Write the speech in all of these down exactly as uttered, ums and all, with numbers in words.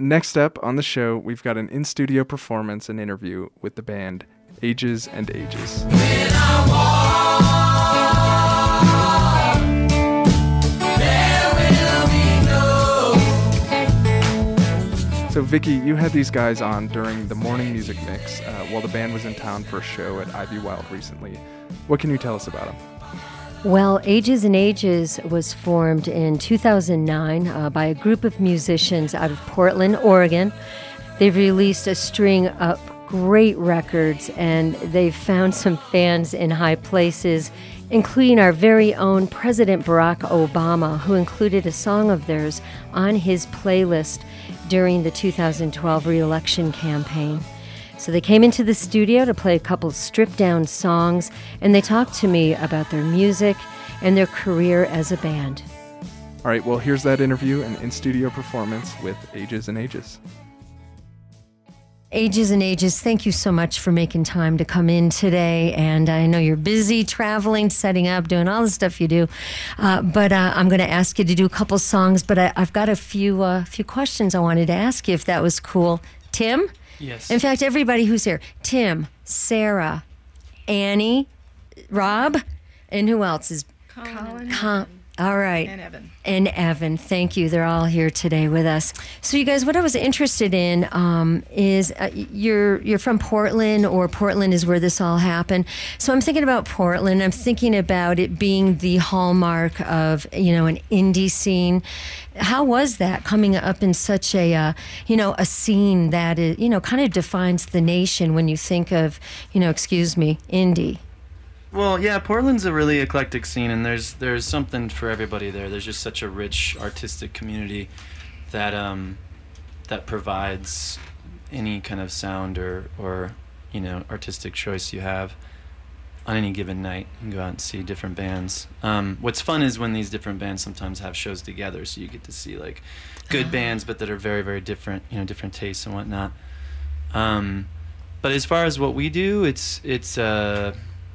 Next up on the show, we've got an in-studio performance and interview with the band Ages and Ages. When I walk, there will be no. So Vicky, you had these guys on during the morning music mix uh, while the band was in town for a show at Ivy Wild recently. What can you tell us about them? Well, Ages and Ages was formed in two thousand nine uh, by a group of musicians out of Portland, Oregon. They've released a string of great records, and they've found some fans in high places, including our very own President Barack Obama, who included a song of theirs on his playlist during the two thousand twelve re-election campaign. So they came into the studio to play a couple stripped-down songs, and they talked to me about their music and their career as a band. All right, well, here's that interview and in-studio performance with Ages and Ages. Ages and Ages, thank you so much for making time to come in today. And I know you're busy traveling, setting up, doing all the stuff you do. Uh, but uh, I'm going to ask you to do a couple songs, but I, I've got a few, uh, few questions I wanted to ask you, if that was cool. Tim? Yes. In fact, everybody who's here, Tim, Sarah, Annie, Rob, and who else is? Colin. Con- all right. And Evan. And Evan. Thank you. They're all here today with us. So you guys, what I was interested in um, is uh, you're you're from Portland, or Portland is where this all happened. So I'm thinking about Portland. I'm thinking about it being the hallmark of, you know, an indie scene. How was that coming up in such a, uh, you know, a scene that, is, you know, kind of defines the nation when you think of, you know, excuse me, indie? Well, yeah, Portland's a really eclectic scene, and there's there's something for everybody there. There's just such a rich artistic community that um, that provides any kind of sound or, or, you know, artistic choice you have on any given night. You can go out and see different bands. Um, what's fun is when these different bands sometimes have shows together, so you get to see, like, good bands, but that are very, very different, you know, different tastes and whatnot. Um, but as far as what we do, it's it's uh,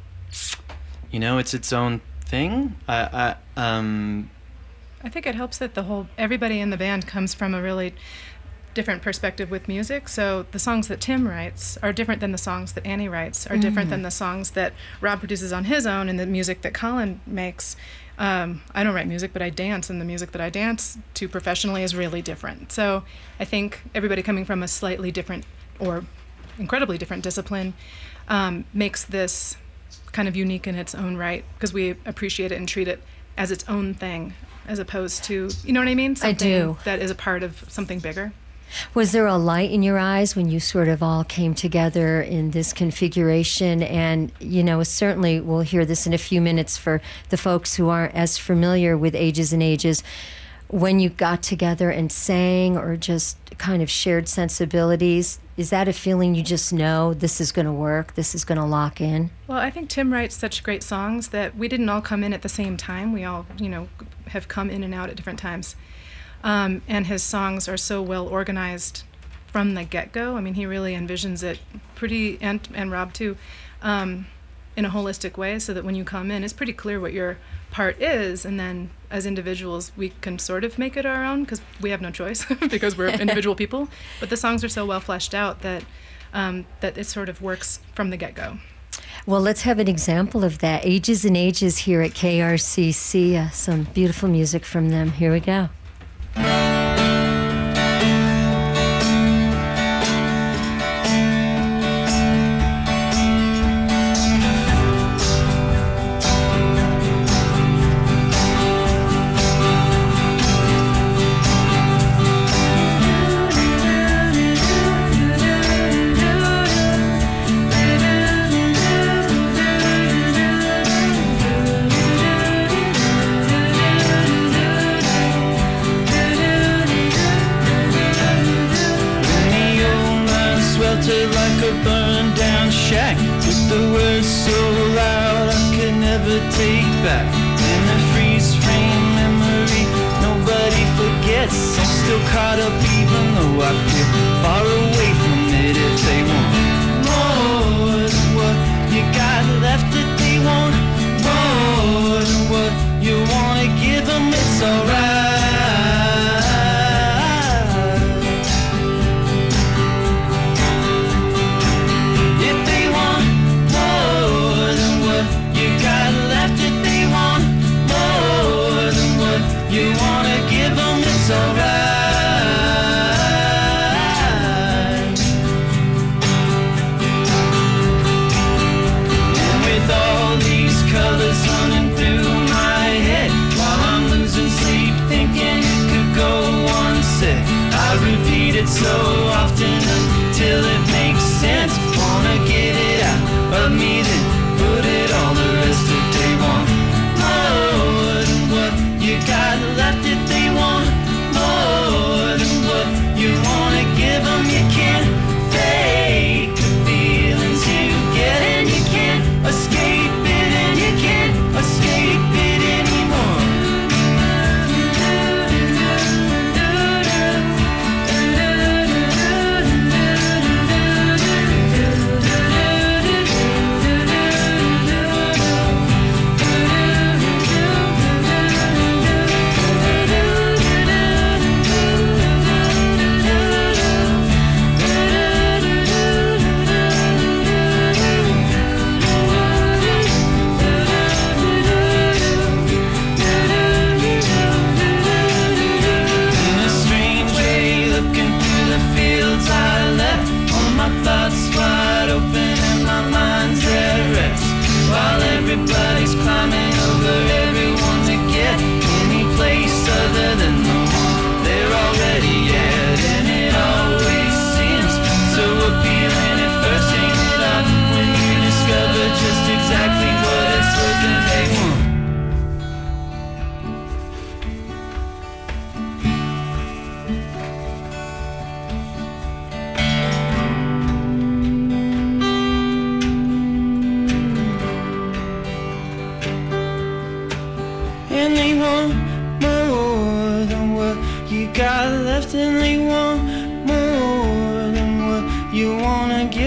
you know, it's its own thing. I, I um. I think it helps that the whole everybody in the band comes from a really different perspective with music. So the songs that Tim writes are different than the songs that Annie writes, are mm. different than the songs that Rob produces on his own, and the music that Colin makes. Um, I don't write music, but I dance, and the music that I dance to professionally is really different. So I think everybody coming from a slightly different or incredibly different discipline um, makes this kind of unique in its own right, because we appreciate it and treat it as its own thing, as opposed to, you know what I mean? Something I do. That is a part of something bigger. Was there a light in your eyes when you sort of all came together in this configuration? And, you know, certainly we'll hear this in a few minutes for the folks who aren't as familiar with Ages and Ages. When you got together and sang or just kind of shared sensibilities, is that a feeling you just know this is going to work, this is going to lock in? Well, I think Tim writes such great songs that we didn't all come in at the same time. We all, you know, have come in and out at different times. Um, and his songs are so well organized from the get-go. I mean, he really envisions it pretty, and, and Rob too, um, in a holistic way, so that when you come in, it's pretty clear what your part is, and then as individuals, we can sort of make it our own, because we have no choice, because we're individual people. But the songs are so well fleshed out that um, that it sort of works from the get-go. Well, let's have an example of that. Ages and Ages here at K R C C. Uh, some beautiful music from them. Here we go.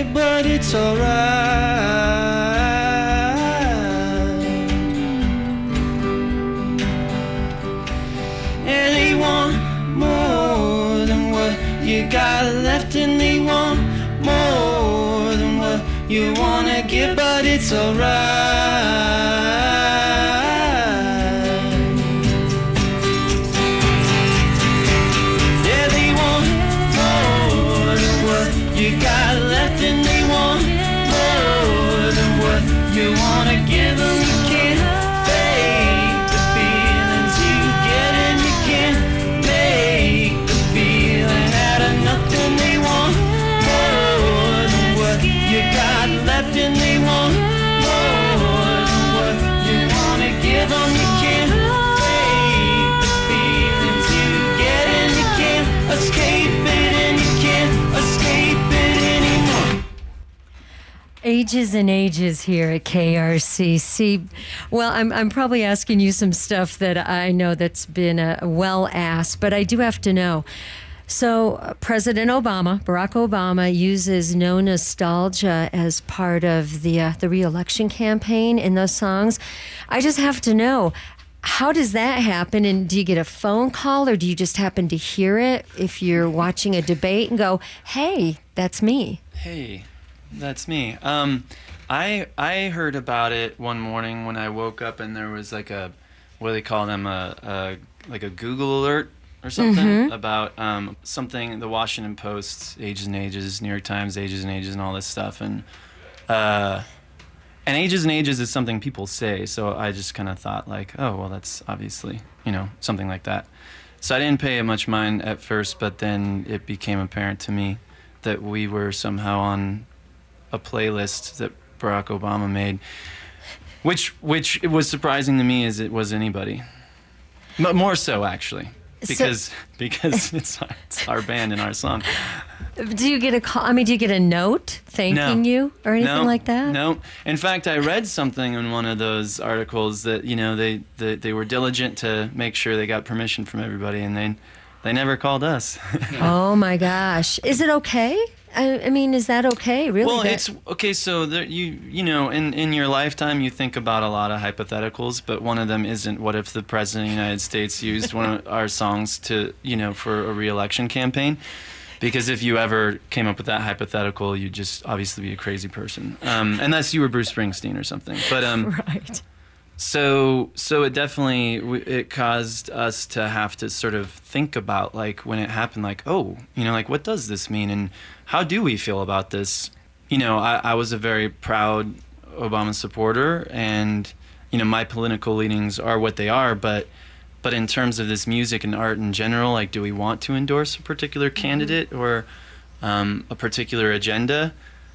get, but it's alright. And they want more than what you got left, and they want more than what you wanna give, but it's alright. Yeah, they want more than what you got left, and they want more than what you wanna give them. You can't fake the feelings you get, and you can't make the feeling out of nothing. They want more than what you got left, and they want more than what you wanna give them. You can't fake the feelings you get, and you can't escape it, and you can't escape it anymore. Ages and ages here at K R C C. Well, I'm I'm probably asking you some stuff that I know that's been uh, well asked, but I do have to know. So, uh, President Obama, Barack Obama, uses no nostalgia as part of the uh, the re-election campaign in those songs. I just have to know, how does that happen? And do you get a phone call, or do you just happen to hear it if you're watching a debate and go, "Hey, that's me"? Hey, that's me. Um, I I heard about it one morning when I woke up, and there was like a, what do they call them, a, a like a Google alert or something Mm-hmm. about um, something. The Washington Post, Ages and Ages, New York Times, Ages and Ages, and all this stuff, and uh, and Ages and Ages is something people say. So I just kind of thought like, oh well, that's obviously, you know, something like that. So I didn't pay it much mind at first, but then it became apparent to me that we were somehow on a playlist that Barack Obama made, which which it was surprising to me as it was anybody. M- more so actually, because because it's our, it's our band and our song. Do you get a call? I mean, do you get a note thanking No. you or anything no, like that? No. In fact, I read something in one of those articles that, you know, they, they, they were diligent to make sure they got permission from everybody, and they they never called us. Oh my gosh. Is it okay? I, I mean, is that okay? Really? Well, That- it's okay. So there, you you know, in, in your lifetime, you think about a lot of hypotheticals, but one of them isn't, what if the president of the United States used one of our songs to, you know, for a re-election campaign? Because if you ever came up with that hypothetical, you'd just obviously be a crazy person, um, unless you were Bruce Springsteen or something. But um, right. So, so it definitely w- it caused us to have to sort of think about, like, when it happened, like, oh, you know, like, what does this mean, and how do we feel about this? You know, I, I was a very proud Obama supporter, and you know, my political leanings are what they are, but but in terms of this music and art in general, like, do we want to endorse a particular candidate or um, a particular agenda?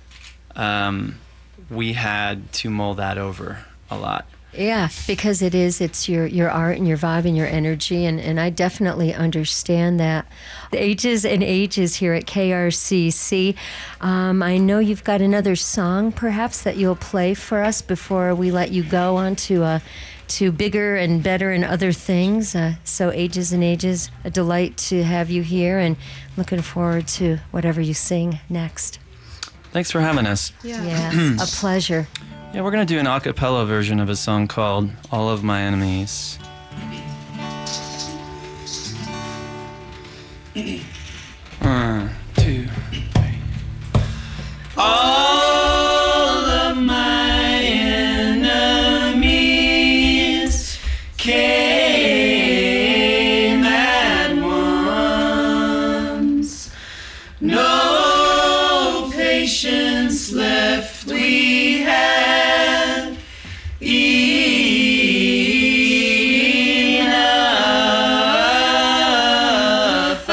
Um, we had to mull that over a lot. Yeah, because it is, it's your, your art and your vibe and your energy, and, and I definitely understand that. Ages and Ages here at K R C C. Um, I know you've got another song, perhaps, that you'll play for us before we let you go on to, uh, to bigger and better and other things. Uh, so Ages and Ages, a delight to have you here, and looking forward to whatever you sing next. Thanks for having us. Yeah, a pleasure. Yeah, we're going to do an a cappella version of a song called All of My Enemies. One, two, three. All of my enemies came at once. No patience left we had. Enough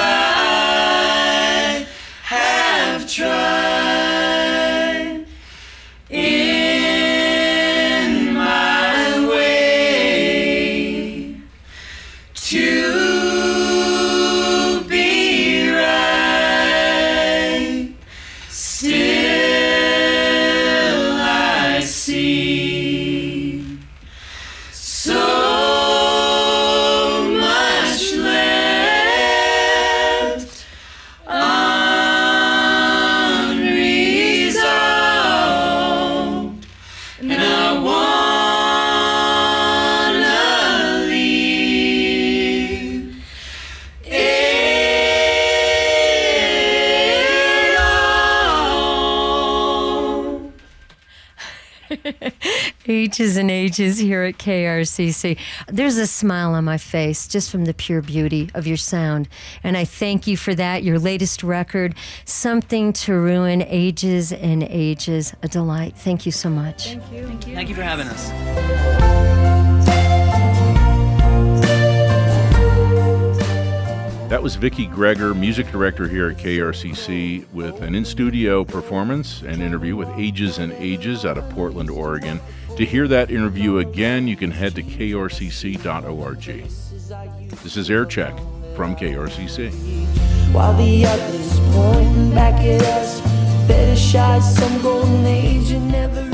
I have tried in my way to be right. Still I Ages and ages here at K R C C. There's a smile on my face just from the pure beauty of your sound. And I thank you for that. Your latest record, Something to Ruin, Ages and Ages, a delight. Thank you so much. Thank you. Thank you. Thank you for having us. That was Vicki Greger, music director here at K R C C, with an in-studio performance and interview with Ages and Ages out of Portland, Oregon. To hear that interview again, you can head to K R C C dot org. This is Air Check from K R C C. While the others point back at us, fetishize some golden age and never